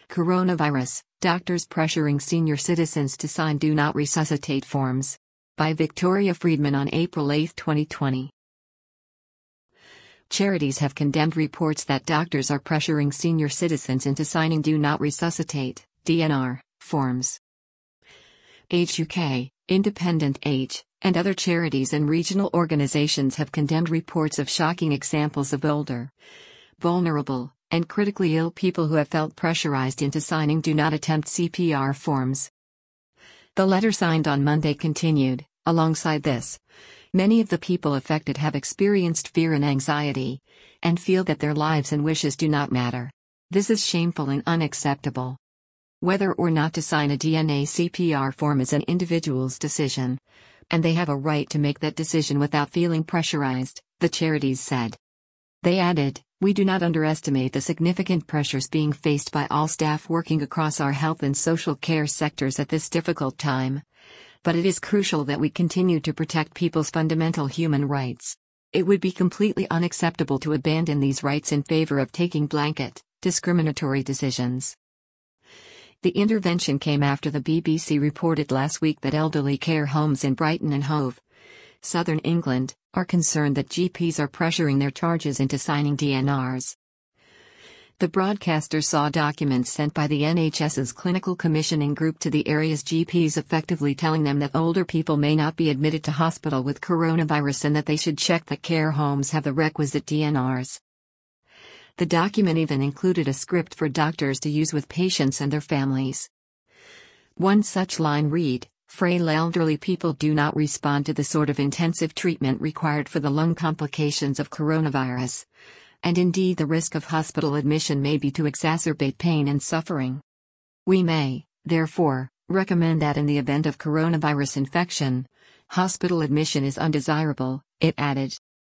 Coronavirus, doctors pressuring senior citizens to sign Do Not Resuscitate forms. By Victoria Friedman on April 8, 2020. Charities have condemned reports that doctors are pressuring senior citizens into signing Do Not Resuscitate, DNR, forms. Age UK, Independent Age, and other charities and regional organizations have condemned reports of shocking examples of older, vulnerable, and critically ill people who have felt pressurized into signing Do Not Attempt CPR forms. The letter signed on Monday continued, alongside this, many of the people affected have experienced fear and anxiety, and feel that their lives and wishes do not matter. This is shameful and unacceptable. Whether or not to sign a DNA CPR form is an individual's decision, and they have a right to make that decision without feeling pressurized, the charities said. They added, "We do not underestimate the significant pressures being faced by all staff working across our health and social care sectors at this difficult time. But it is crucial that we continue to protect people's fundamental human rights. It would be completely unacceptable to abandon these rights in favor of taking blanket, discriminatory decisions." The intervention came after the BBC reported last week that elderly care homes in Brighton and Hove, southern England, are concerned that GPs are pressuring their charges into signing DNRs. The broadcaster saw documents sent by the NHS's clinical commissioning group to the area's GPs effectively telling them that older people may not be admitted to hospital with coronavirus and that they should check that care homes have the requisite DNRs. The document even included a script for doctors to use with patients and their families. One such line read, "Frail elderly people do not respond to the sort of intensive treatment required for the lung complications of coronavirus. And indeed the risk of hospital admission may be to exacerbate pain and suffering. We may, therefore, recommend that in the event of coronavirus infection, hospital admission is undesirable," it added.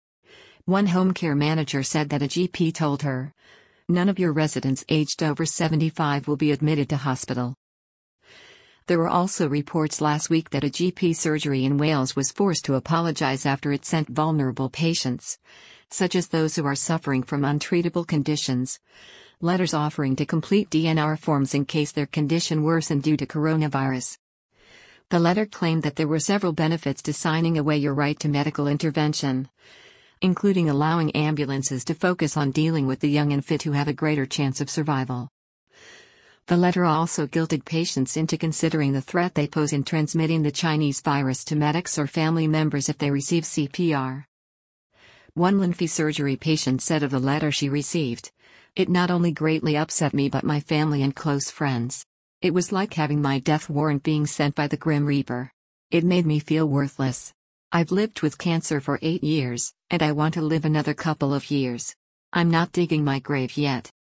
One home care manager said that a GP told her, "None of your residents aged over 75 will be admitted to hospital." There were also reports last week that a GP surgery in Wales was forced to apologize after it sent vulnerable patients, such as those who are suffering from untreatable conditions, letters offering to complete DNR forms in case their condition worsened due to coronavirus. The letter claimed that there were several benefits to signing away your right to medical intervention, including allowing ambulances to focus on dealing with the young and fit who have a greater chance of survival. The letter also guilted patients into considering the threat they pose in transmitting the Chinese virus to medics or family members if they receive CPR. One lymphy surgery patient said of the letter she received, "It not only greatly upset me but my family and close friends. It was like having my death warrant being sent by the Grim Reaper. It made me feel worthless. I've lived with cancer for 8 years, and I want to live another couple of years. I'm not digging my grave yet."